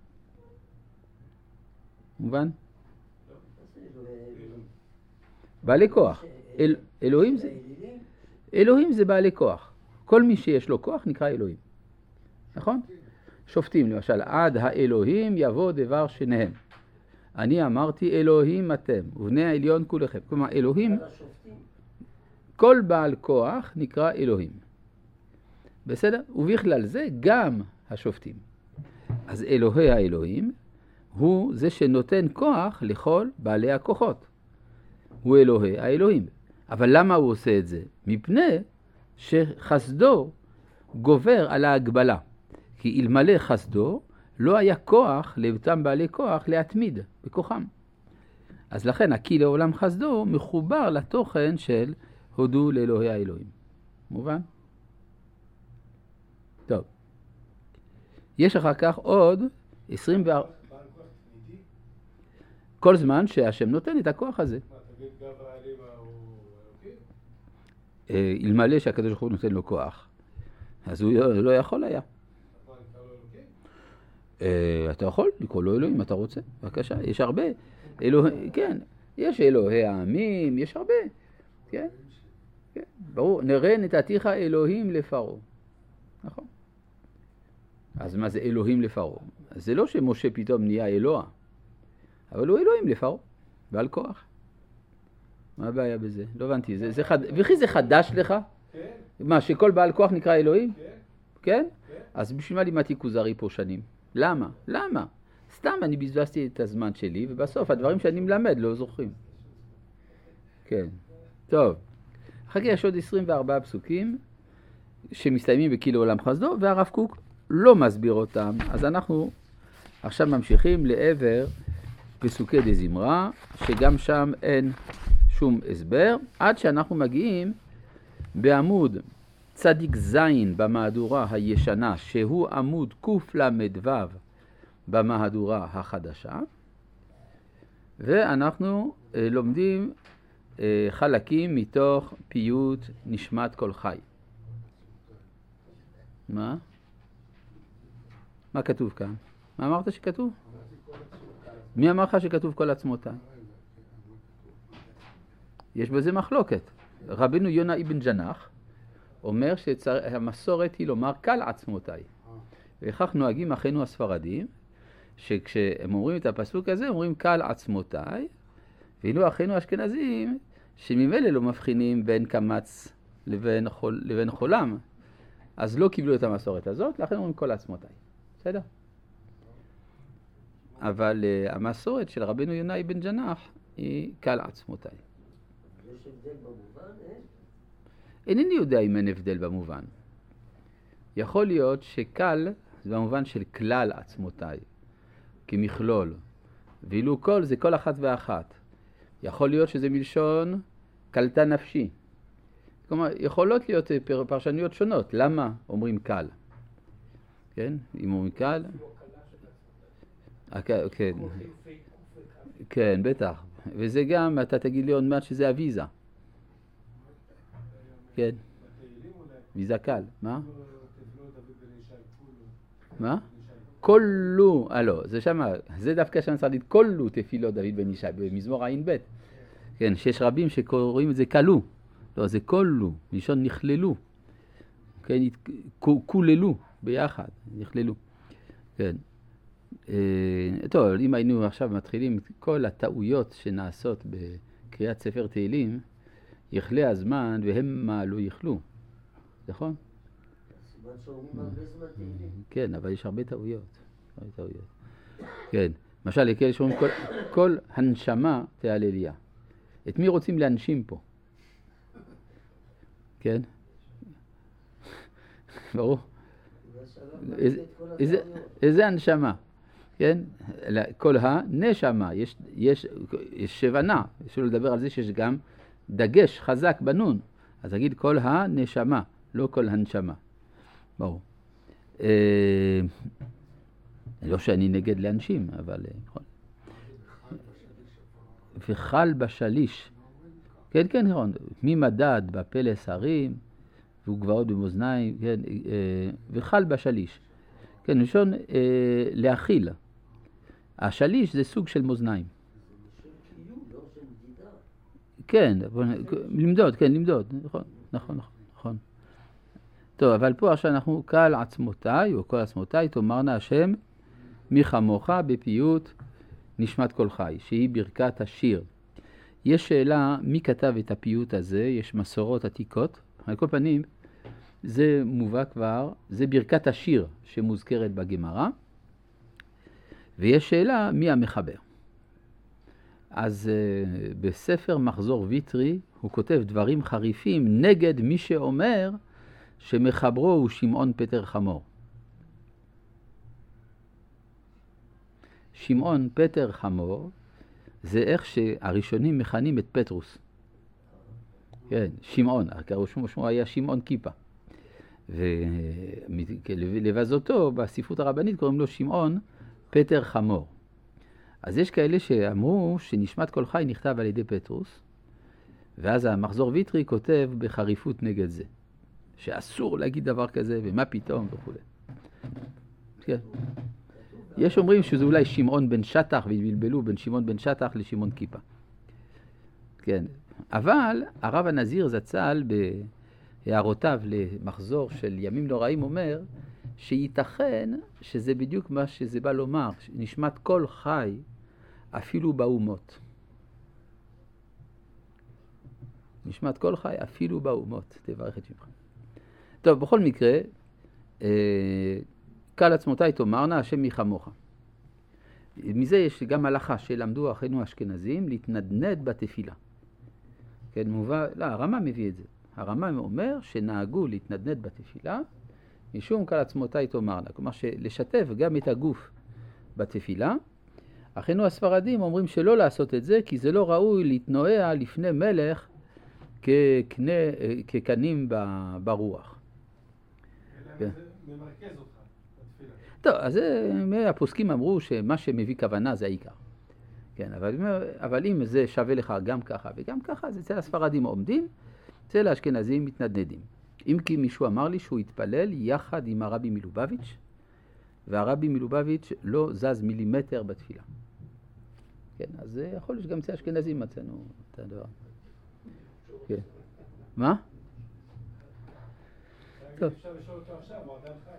מובן? בעלי כוח. אל, אלוהים זה... אלוהים זה בעלי כוח. כל מי שיש לו כוח נקרא אלוהים. נכון? שופטים למשל, עד האלוהים יבוא דבר שניהם. אני אמרתי אלוהים אתם, ובני העליון כולכם. כלומר, אלוהים, כל בעל כוח נקרא אלוהים. בסדר? ובכלל זה גם השופטים. אז אלוהי האלוהים הוא זה שנותן כוח לכל בעלי הכוחות. הוא אלוהי האלוהים. אבל למה הוא עושה את זה? מפני שחסדו גובר על ההגבלה. כי אלמלא חסדו לא היה כוח לאותם בעלי כוח להתמיד בכוחם. אז לכן הכי לעולם חסדו מחובר לתוכן של הודו לאלוהי האלוהים. מובן? טוב. יש אחר כך עוד עשרים וארבע... כל זמן שהשם נותן את הכוח הזה. אלמלא שהקדוש ברוך הוא נותן לו כוח, אז הוא לא יכול היה. אתה יכול לקרוא לו אלוהים, אתה רוצה. בבקשה, יש הרבה. כן, יש אלוהי העמים, יש הרבה. כן, כן, ברור. נראה נתתיך אלוהים לפרעה. נכון. אז מה זה אלוהים לפרעה? זה לא שמשה פתאום נהיה אלוה, אבל הוא אלוהים לפרעה, בעל כוח. מה הבעיה בזה? לא הבנתי. זה, זה חד... וכי זה חדש לך? כן. מה, שכל בעל כוח נקרא אלוהים? כן. כן? כן. אז בשביל מה לימדתי כוזרי פה שנים? למה? למה? סתם אני בזבזתי את הזמן שלי, ובסוף הדברים שאני מלמד לא זוכרים. כן. טוב. אחר כך יש עוד עשרים וארבעה פסוקים שמסתיימים בכי לעולם חסדו, והרב קוק לא מסביר אותם. אז אנחנו עכשיו ממשיכים לעבר פסוקי דזמרה, שגם שם אין שום הסבר, עד שאנחנו מגיעים בעמוד צדיק זין במהדורה הישנה, שהוא עמוד קוף למדו במהדורה החדשה, ואנחנו אה, לומדים אה, חלקים מתוך פיוט נשמת כל חי. מה? מה כתוב כאן? מה אמרת שכתוב? מי אמר לך שכתוב כל עצמותיי? יש בזה מחלוקת. רבינו יונה אבן ג'נח אומר שהמסורת היא לומר כל עצמותיי. וכך נוהגים אחינו הספרדים, שכשהם אומרים את הפסוק הזה, אומרים כל עצמותיי, ואילו אחינו האשכנזים, שממילא לא מבחינים בין קמץ לבין, חול, לבין חולם, אז לא קיבלו את המסורת הזאת, לכן אומרים כל עצמותיי. בסדר? אבל uh, המסורת של רבינו יונה אבן ג'נח היא כל עצמותיי. יש הבדל במובן, אה? אינני יודע אם אין הבדל במובן. יכול להיות שקל זה במובן של כלל עצמותיי, כמכלול. ואילו כל זה כל אחת ואחת. יכול להיות שזה מלשון קלטה נפשי. כלומר, יכולות להיות פרשנויות שונות. למה אומרים קל? כן? אם אומרים קל... כן. כן, בטח. וזה גם, אתה תגיד לי עוד מעט שזה הוויזה. כן. ויזה קל. מה? מה? כלו, אה לא, זה שמה, זה דווקא שם צריך להגיד, כלו תפילו דוד בן ישי, במזמור עין ב'. כן, שיש רבים שקוראים את זה כלו. לא, זה כלו, מלשון נכללו. כן, כוללו ביחד, נכללו. כן. טוב, אם היינו עכשיו מתחילים את כל הטעויות שנעשות בקריאת ספר תהילים, יכלה הזמן והם מה לא יכלו. נכון? סימן שאומרים הרבה זמן תהילים. כן, אבל יש הרבה טעויות. הרבה טעויות. כן, למשל, לכאלה שאומרים כל, כל הנשמה תהלליה. את מי רוצים להנשים פה? כן? ברור? איזה, איזה, איזה הנשמה? כן? כל הנשמה, יש, יש, יש שבנה, אפשר לדבר על זה שיש גם דגש חזק בנון, אז תגיד כל הנשמה, לא כל הנשמה. ברור. אה, לא שאני נגד לאנשים, אבל... וחל בשליש. כן, כן, נכון. מי מדד בפלס הרים, וגבעות במאזניים, כן, אה, וחל בשליש. כן, ראשון, אה, להכיל. השליש זה סוג של מאזניים. כן, למדוד, כן, למדוד, נכון, נכון, נכון, נכון. טוב, אבל פה עכשיו אנחנו, קל עצמותיי, או כל עצמותיי, תאמרנה השם, מי כמוך בפיוט נשמת כל חי, שהיא ברכת השיר. יש שאלה, מי כתב את הפיוט הזה? יש מסורות עתיקות. על כל פנים, זה מובא כבר, זה ברכת השיר שמוזכרת בגמרא, ויש שאלה, מי המחבר? אז uh, בספר מחזור ויטרי הוא כותב דברים חריפים נגד מי שאומר שמחברו הוא שמעון פטר חמור. שמעון פטר חמור זה איך שהראשונים מכנים את פטרוס. כן, שמעון, שמו שמו היה שמעון כיפה. ולבזותו בספרות הרבנית קוראים לו שמעון פטר חמור. אז יש כאלה שאמרו שנשמת כל חי נכתב על ידי פטרוס, ואז המחזור ויטרי כותב בחריפות נגד זה, שאסור להגיד דבר כזה ומה פתאום וכו'. כן. יש אומרים שזה אולי שמעון בן שטח, והתבלבלו בין שמעון בן שטח לשמעון כיפה. כן. אבל הרב הנזיר זצ"ל בהערותיו למחזור של ימים נוראים אומר שייתכן שזה בדיוק מה שזה בא לומר, נשמת כל חי אפילו באומות. נשמת כל חי אפילו באומות, תברך את שמך. טוב, בכל מקרה, אה, קל עצמותיי תאמרנה השם מי כמוך. מזה יש גם הלכה שלמדו אחינו האשכנזים להתנדנד בתפילה. כן, מובא, לא, הרמ"א מביא את זה. הרמ"א אומר שנהגו להתנדנד בתפילה, משום קל עצמותיי תאמרנה. כלומר, לשתף גם את הגוף בתפילה. אחינו הספרדים אומרים שלא לעשות את זה, כי זה לא ראוי להתנועע לפני מלך כקנה, כקנים ברוח. אלא זה ממרכז אותך בתפילה. טוב, אז הפוסקים אמרו שמה שמביא כוונה זה העיקר. כן, אבל, אבל אם זה שווה לך גם ככה וגם ככה, אז אצל הספרדים עומדים, אצל האשכנזים מתנדנדים. אם כי מישהו אמר לי שהוא התפלל יחד עם הרבי מלובביץ', והרבי מלובביץ' לא זז מילימטר בתפילה. כן, אז יכול להיות שגם אצל האשכנזים מצאנו את הדבר. כן. מה? טוב. אפשר לשאול אותו עכשיו, הוא עדיין חי.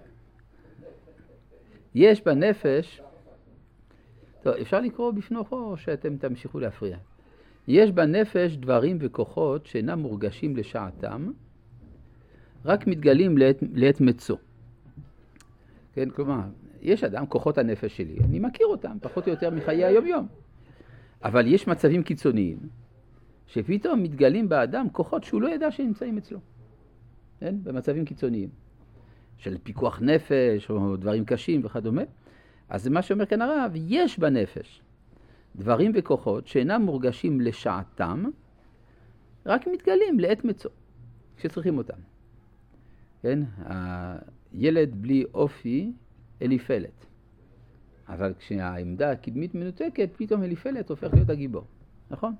יש בנפש, טוב, אפשר לקרוא בפנוכו או שאתם תמשיכו להפריע. יש בנפש דברים וכוחות שאינם מורגשים לשעתם, רק מתגלים לעת, לעת מצוא. כן, כלומר, יש אדם, כוחות הנפש שלי, אני מכיר אותם, פחות או יותר מחיי היום-יום. אבל יש מצבים קיצוניים, שפתאום מתגלים באדם כוחות שהוא לא ידע שנמצאים אצלו. כן? במצבים קיצוניים. של פיקוח נפש, או דברים קשים וכדומה. אז זה מה שאומר כאן הרב, יש בנפש דברים וכוחות שאינם מורגשים לשעתם, רק מתגלים לעת מצוא, כשצריכים אותם. כן? הילד בלי אופי, אליפלת. אבל כשהעמדה הקדמית מנותקת, פתאום אליפלת הופך להיות הגיבור. נכון?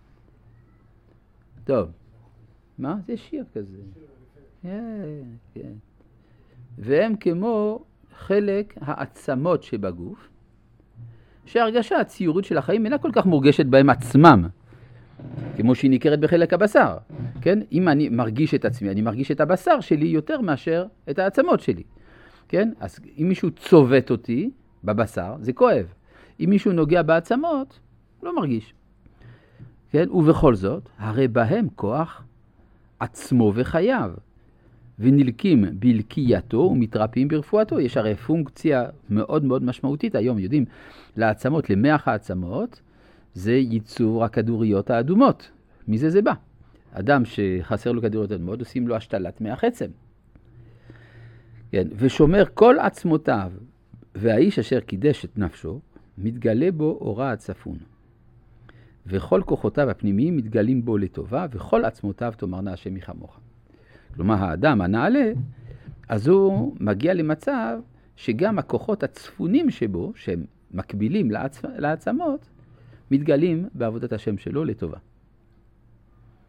טוב. מה? זה שיר כזה. כן, כן. והם כמו חלק העצמות שבגוף, שהרגשה הציורית של החיים אינה כל כך מורגשת בהם עצמם, כמו שהיא ניכרת בחלק הבשר. כן? אם אני מרגיש את עצמי, אני מרגיש את הבשר שלי יותר מאשר את העצמות שלי. כן? אז אם מישהו צובט אותי בבשר, זה כואב. אם מישהו נוגע בעצמות, לא מרגיש. כן? ובכל זאת, הרי בהם כוח עצמו וחייו, ונלקים בלקייתו ומתרפאים ברפואתו. יש הרי פונקציה מאוד מאוד משמעותית. היום יודעים, לעצמות, למח העצמות, זה ייצור הכדוריות האדומות. מזה זה בא. אדם שחסר לו כדוריות אדומות, עושים לו השתלת מח עצם. כן, ושומר כל עצמותיו, והאיש אשר קידש את נפשו, מתגלה בו אורה הצפון. וכל כוחותיו הפנימיים מתגלים בו לטובה, וכל עצמותיו תאמרנה השם מי כמוך. כלומר, האדם הנעלה, אז הוא מגיע למצב שגם הכוחות הצפונים שבו, שהם מקבילים לעצ... לעצמות, מתגלים בעבודת השם שלו לטובה.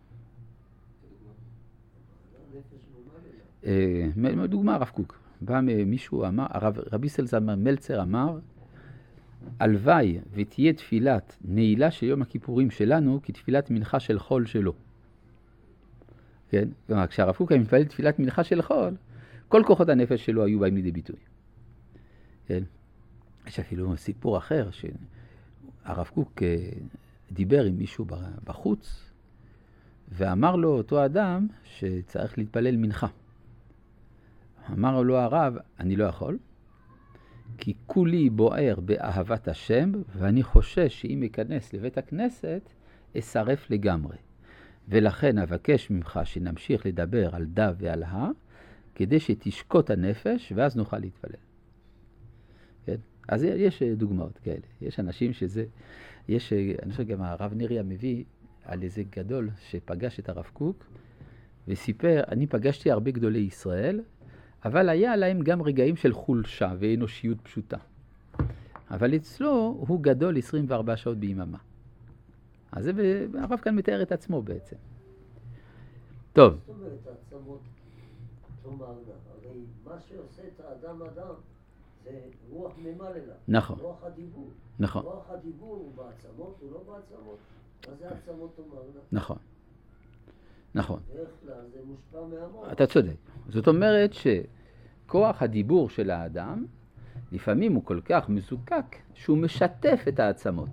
הנפש ממלא. דוגמה הרב קוק. בא מישהו אמר, הרב, רבי סלזמר מלצר אמר, הלוואי ותהיה תפילת נעילה של יום הכיפורים שלנו כתפילת מנחה של חול שלו. כן? כלומר, כשהרב קוק היה מתפלל תפילת מנחה של חול, כל כוחות הנפש שלו היו באים לידי ביטוי. כן? יש אפילו סיפור אחר, שהרב קוק דיבר עם מישהו בחוץ, ואמר לו אותו אדם שצריך להתפלל מנחה. אמר לו הרב, אני לא יכול, כי כולי בוער באהבת השם, ואני חושש שאם אכנס לבית הכנסת, אשרף לגמרי. ולכן אבקש ממך שנמשיך לדבר על דה ועל הא, כדי שתשקוט הנפש, ואז נוכל להתפלל. כן? אז יש דוגמאות כאלה. יש אנשים שזה, יש, אני חושב גם הרב נריה מביא על איזה גדול שפגש את הרב קוק, וסיפר, אני פגשתי הרבה גדולי ישראל, אבל היה להם גם רגעים של חולשה ואנושיות פשוטה. אבל אצלו הוא גדול עשרים וארבע שעות ביממה. אז זה, הרב כאן מתאר את עצמו בעצם. טוב. זאת אומרת, העצמות תאמרנה, הרי מה שעושה את האדם אדם זה רוח ממלא לה. נכון. רוח הדיבור. נכון. רוח הדיבור הוא בעצמות, הוא לא בעצמות. מה זה העצמות תאמרנה? נכון. נכון. בדרך כלל זה מושפע מהמוח. אתה צודק. זאת אומרת שכוח הדיבור של האדם, לפעמים הוא כל כך מזוקק שהוא משתף את העצמות.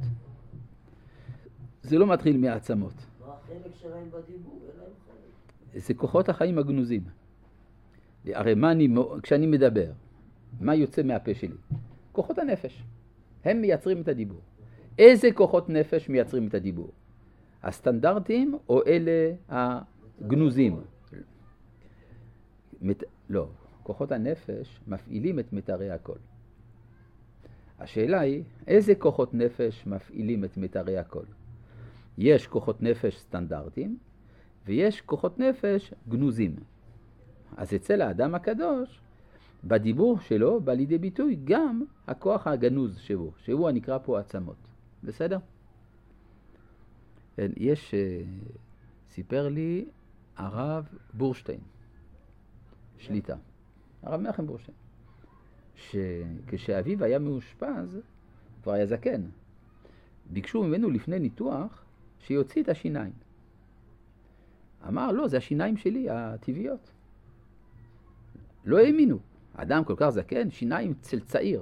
זה לא מתחיל מהעצמות. מה החלק שלהם בדיבור? אין להם חלק. זה כוחות החיים הגנוזים. הרי מה אני, כשאני מדבר, מה יוצא מהפה שלי? כוחות הנפש. הם מייצרים את הדיבור. איזה כוחות נפש מייצרים את הדיבור? הסטנדרטים או אלה הגנוזים? מת... לא, כוחות הנפש מפעילים את מתארי הקול. השאלה היא, איזה כוחות נפש מפעילים את מתארי הקול? יש כוחות נפש סטנדרטיים, ויש כוחות נפש גנוזים. אז אצל האדם הקדוש, בדיבור שלו בא לידי ביטוי גם הכוח הגנוז שבו, שהוא הנקרא פה עצמות. בסדר? יש, סיפר לי הרב בורשטיין, שליטה. הרב מנחם בורשטיין. שכשאביו היה מאושפז, כבר היה זקן. ביקשו ממנו לפני ניתוח שיוציא את השיניים. אמר, לא, זה השיניים שלי, הטבעיות. לא האמינו. אדם כל כך זקן, שיניים אצל צעיר.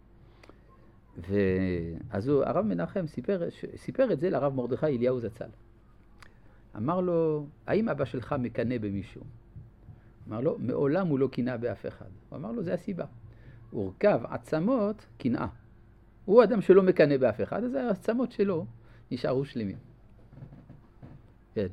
ואז הרב מנחם סיפר, סיפר את זה לרב מרדכי אליהו זצ"ל. אמר לו, האם אבא שלך מקנא במישהו? אמר לו, מעולם הוא לא קנא באף אחד. הוא אמר לו, זה הסיבה. הורכב עצמות קנאה. הוא אדם שלא מקנא באף אחד, אז העצמות שלו נשארו שלמים. כן.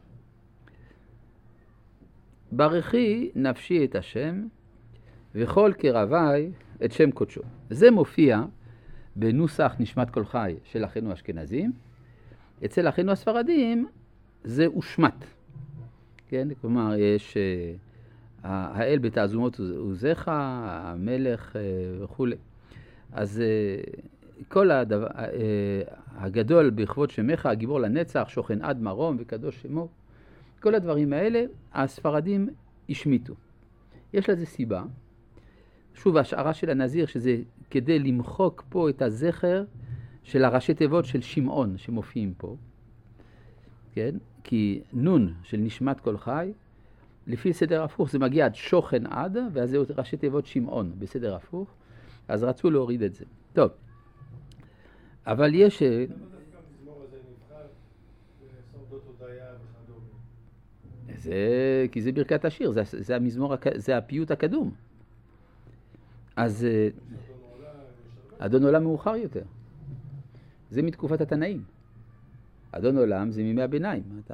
ברכי נפשי את השם, וכל קרבי את שם קודשו. זה מופיע בנוסח נשמת כל חי של אחינו האשכנזים. אצל אחינו הספרדים זה הושמט. כן? כלומר, יש האל בתעזומות עוזך, המלך וכו'. אז כל הדבר, הגדול בכבוד שמך, הגיבור לנצח, שוכן עד מרום וקדוש שמו, כל הדברים האלה הספרדים השמיטו. יש לזה סיבה. שוב, השערה של הנזיר, שזה כדי למחוק פה את הזכר של הראשי תיבות של שמעון שמופיעים פה. כן? כי נון של נשמת כל חי, לפי סדר הפוך זה מגיע עד שוכן עד, ואז זה ראשי תיבות שמעון בסדר הפוך, אז רצו להוריד את זה. טוב, אבל יש... למה דווקא המזמור הזה נבחר בסעודות הודיה וכדומה? זה, כי זה ברכת השיר, זה, זה המזמור, זה הפיוט הקדום. אז אדון עולם מאוחר יותר. זה מתקופת התנאים. אדון עולם זה מימי הביניים. אתה...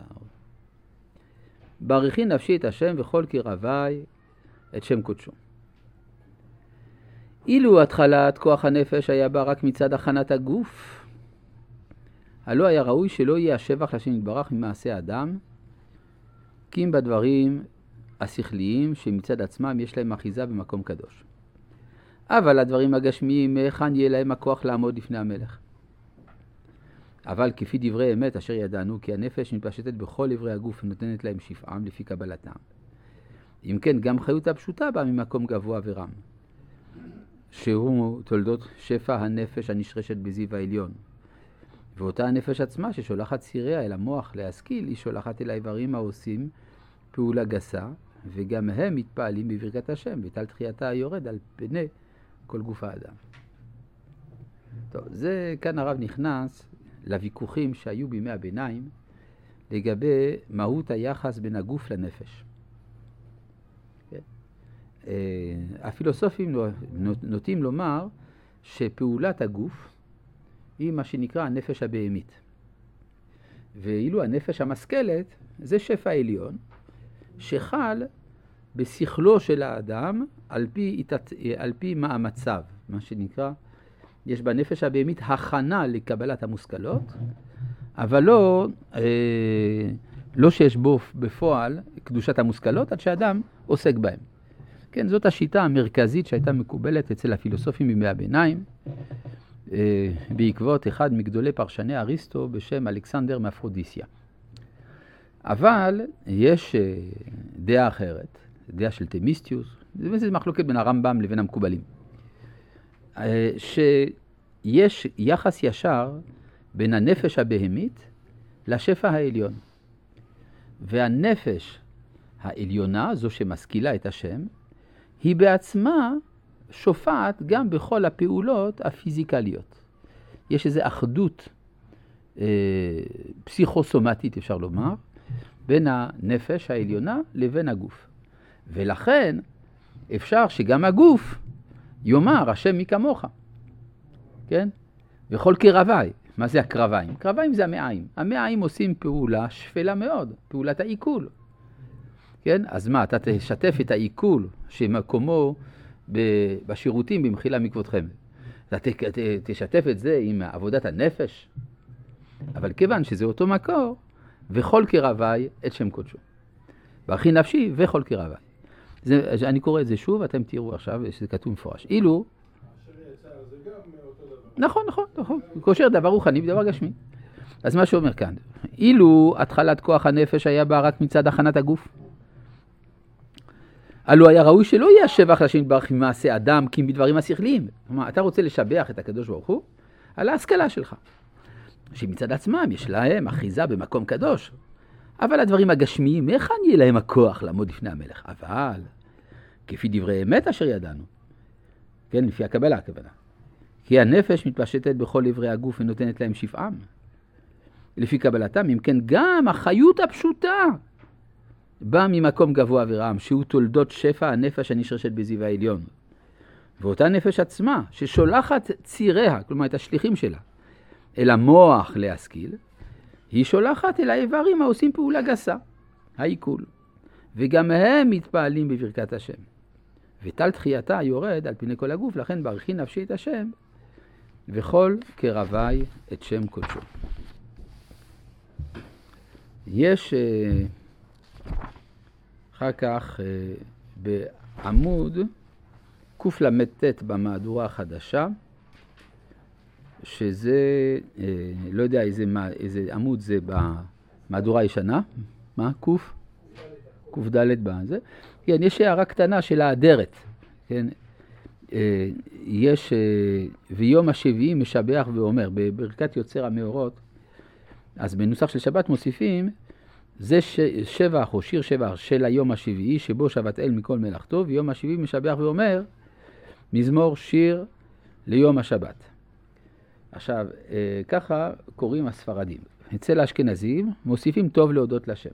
ברכי נפשי את השם וכל קרבי את שם קודשו. אילו התחלת כוח הנפש היה בא רק מצד הכנת הגוף, הלא היה ראוי שלא יהיה השבח לשם יתברך ממעשה האדם, כי אם בדברים השכליים שמצד עצמם יש להם אחיזה במקום קדוש. אבל הדברים הגשמיים, מהיכן יהיה להם הכוח לעמוד לפני המלך? אבל כפי דברי אמת אשר ידענו, כי הנפש מתפשטת בכל עברי הגוף ונותנת להם שפעם לפי קבלתם. אם כן, גם חיות הפשוטה באה ממקום גבוה ורם, שהוא תולדות שפע הנפש הנשרשת בזיו העליון. ואותה הנפש עצמה ששולחת ציריה אל המוח להשכיל, היא שולחת אל האיברים העושים פעולה גסה, וגם הם מתפעלים בברכת השם, וטל תחייתה היורד על פני כל גוף האדם. טוב, זה כאן הרב נכנס לוויכוחים שהיו בימי הביניים לגבי מהות היחס בין הגוף לנפש. הפילוסופים נוטים לומר שפעולת הגוף היא מה שנקרא הנפש הבהמית. ואילו הנפש המשכלת זה שפע עליון שחל בשכלו של האדם על פי, על פי מאמציו, מה שנקרא, יש בנפש הבהמית הכנה לקבלת המושכלות, אבל לא, אה, לא שיש בו בפועל קדושת המושכלות עד שאדם עוסק בהם. כן, זאת השיטה המרכזית שהייתה מקובלת אצל הפילוסופים בימי הביניים, אה, בעקבות אחד מגדולי פרשני אריסטו בשם אלכסנדר מאפרודיסיה. אבל יש אה, דעה אחרת, דעה של תמיסטיוס, זה מחלוקת בין הרמב"ם לבין המקובלים, אה, שיש יחס ישר בין הנפש הבהמית לשפע העליון. והנפש העליונה, זו שמשכילה את השם, היא בעצמה שופעת גם בכל הפעולות הפיזיקליות. יש איזו אחדות אה, פסיכוסומטית, אפשר לומר, בין הנפש העליונה לבין הגוף. ולכן אפשר שגם הגוף יאמר השם מי כמוך. כן? וכל קרבי. מה זה הקרביים? קרביים זה המעיים. המעיים עושים פעולה שפלה מאוד, פעולת העיכול. כן? אז מה, אתה תשתף את העיכול שמקומו בשירותים במחילה מכבודכם. אתה תשתף את זה עם עבודת הנפש. אבל כיוון שזה אותו מקור, וכל קרבי את שם קודשו. והכי נפשי וכל קרבי. זה, אני קורא את זה שוב, אתם תראו עכשיו, שזה כתוב מפורש. אילו... זה גם אותו דבר. נכון, נכון, נכון. קושר דבר רוחני ודבר גשמי. אז מה שאומר כאן, אילו התחלת כוח הנפש היה בה רק מצד הכנת הגוף, הלא היה ראוי שלא יהיה השבח לשם יתברך ממעשה אדם, כי מדברים השכליים. כלומר, אתה רוצה לשבח את הקדוש ברוך הוא על ההשכלה שלך, שמצד עצמם יש להם אחיזה במקום קדוש. אבל הדברים הגשמיים, איך אני יהיה להם הכוח לעמוד לפני המלך? אבל, כפי דברי אמת אשר ידענו, כן, לפי הקבלה הכוונה, כי הנפש מתפשטת בכל עברי הגוף ונותנת להם שפעם. לפי קבלתם, אם כן, גם החיות הפשוטה בא ממקום גבוה ורם, שהוא תולדות שפע הנפש הנשרשת בזיו העליון. ואותה נפש עצמה, ששולחת ציריה, כלומר את השליחים שלה, אל המוח להשכיל, היא שולחת אל האיברים העושים פעולה גסה, העיכול. וגם הם מתפעלים בברכת השם. וטל תחייתה יורד על פני כל הגוף, לכן ברכי נפשי את השם, וכל קרבי את שם קודשו. יש אחר כך בעמוד קל"ט במהדורה החדשה, שזה, לא יודע איזה, איזה עמוד זה במהדורה הישנה, מה? קוף? ק"ד בזה. כן, יש הערה קטנה של האדרת, כן? יש, ויום השביעי משבח ואומר, בברכת יוצר המאורות, אז בנוסח של שבת מוסיפים, זה שבח או שיר שבח של היום השביעי, שבו שבת אל מכל מלאכתו, ויום השביעי משבח ואומר, מזמור שיר ליום השבת. עכשיו, ככה קוראים הספרדים. אצל האשכנזים מוסיפים טוב להודות לשם.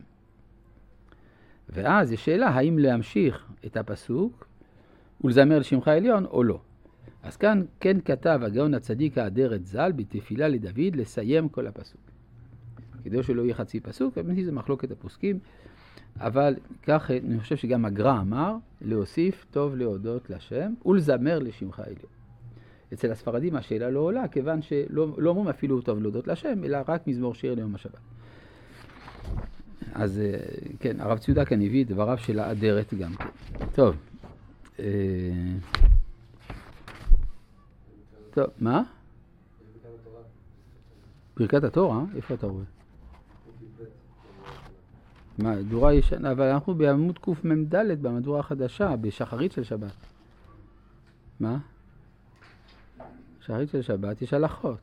ואז יש שאלה, האם להמשיך את הפסוק ולזמר לשמך עליון או לא. אז כאן כן כתב הגאון הצדיק האדרת ז"ל בתפילה לדוד לסיים כל הפסוק. כדי שלא יהיה חצי פסוק, זה מחלוקת הפוסקים, אבל כך אני חושב שגם הגר"א אמר להוסיף טוב להודות לשם ולזמר לשמך עליון. אצל הספרדים השאלה לא עולה, כיוון שלא לא אומרים אפילו טוב להודות לשם, אלא רק מזמור שיר ליום השבת. אז כן, הרב ציודה כאן הביא את דבריו של האדרת גם כן. טוב. טוב, מה? ברכת התורה? איפה אתה רואה? מהדורה ישנה, אבל אנחנו בעמוד קמ"ד במהדורה החדשה, בשחרית של שבת. מה? שחרית של שבת יש הלכות.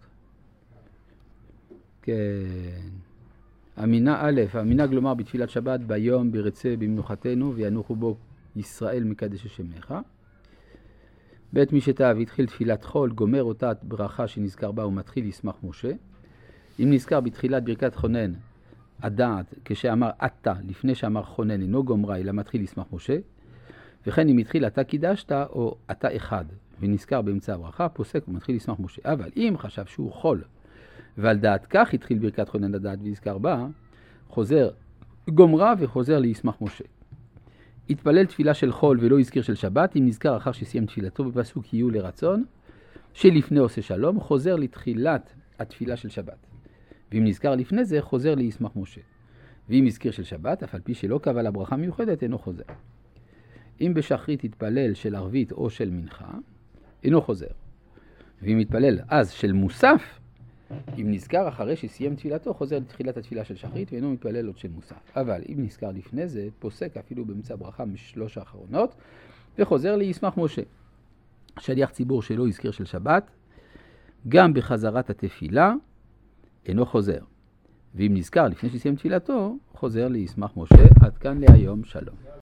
כן. אמינה א', אמינה גלומר בתפילת שבת ביום ברצה במנוחתנו וינוחו בו ישראל מקדש שמך. ב' מי שתאו התחיל תפילת חול, גומר אותה ברכה שנזכר בה ומתחיל ישמח משה. אם נזכר בתחילת ברכת חונן, הדעת כשאמר אתה לפני שאמר חונן אינו גומרה אלא מתחיל ישמח משה. וכן אם התחיל אתה קידשת או אתה אחד ונזכר באמצע הברכה, פוסק ומתחיל ישמח משה. אבל אם חשב שהוא חול ועל דעת כך התחיל ברכת חונן הדעת ונזכר בה, חוזר גומרה וחוזר לישמח משה. התפלל תפילה של חול ולא הזכיר של שבת, אם נזכר אחר שסיים תפילתו בפסוק יהיו לרצון, שלפני עושה שלום, חוזר לתחילת התפילה של שבת. ואם נזכר לפני זה, חוזר לישמח משה. ואם הזכיר של שבת, אף על פי שלא קבע לה ברכה מיוחדת, אינו חוזר. אם בשחרית התפלל של ערבית או של מנחה, אינו חוזר. ואם התפלל אז של מוסף, אם נזכר אחרי שסיים תפילתו, חוזר לתחילת התפילה של שחרית, ואינו מתפלל עוד של מוסף. אבל אם נזכר לפני זה, פוסק אפילו באמצע ברכה משלוש האחרונות, וחוזר לישמח משה. שליח ציבור שלא הזכיר של שבת, גם בחזרת התפילה, אינו חוזר. ואם נזכר לפני שסיים תפילתו, חוזר לישמח משה. עד כאן להיום, שלום.